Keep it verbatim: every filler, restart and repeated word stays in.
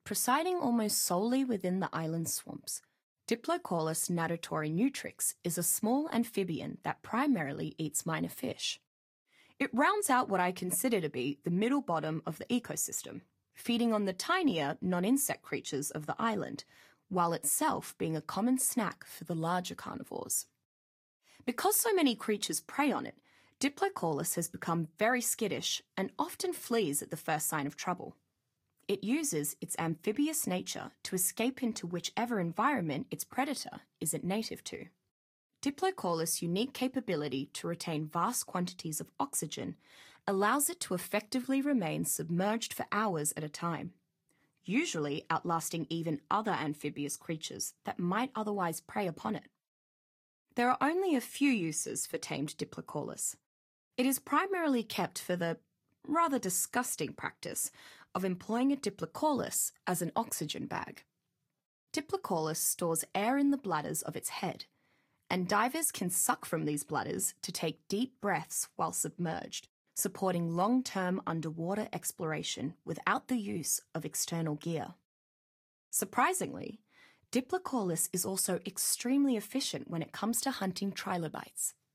Presiding almost solely within the island swamps, Diplocaulus natatori nutrix is a small amphibian that primarily eats minor fish. It rounds out what I consider to be the middle bottom of the ecosystem, feeding on the tinier, non-insect creatures of the island, while itself being a common snack for the larger carnivores. Because so many creatures prey on it, Diplocaulus has become very skittish and often flees at the first sign of trouble. It uses its amphibious nature to escape into whichever environment its predator isn't native to. Diplocaulus' unique capability to retain vast quantities of oxygen allows it to effectively remain submerged for hours at a time, usually outlasting even other amphibious creatures that might otherwise prey upon it. There are only a few uses for tamed Diplocaulus. It is primarily kept for the rather disgusting practice of employing a Diplocaulus as an oxygen bag. Diplocaulus stores air in the bladders of its head, and divers can suck from these bladders to take deep breaths while submerged, supporting long-term underwater exploration without the use of external gear. Surprisingly, Diplocaulus is also extremely efficient when it comes to hunting trilobites,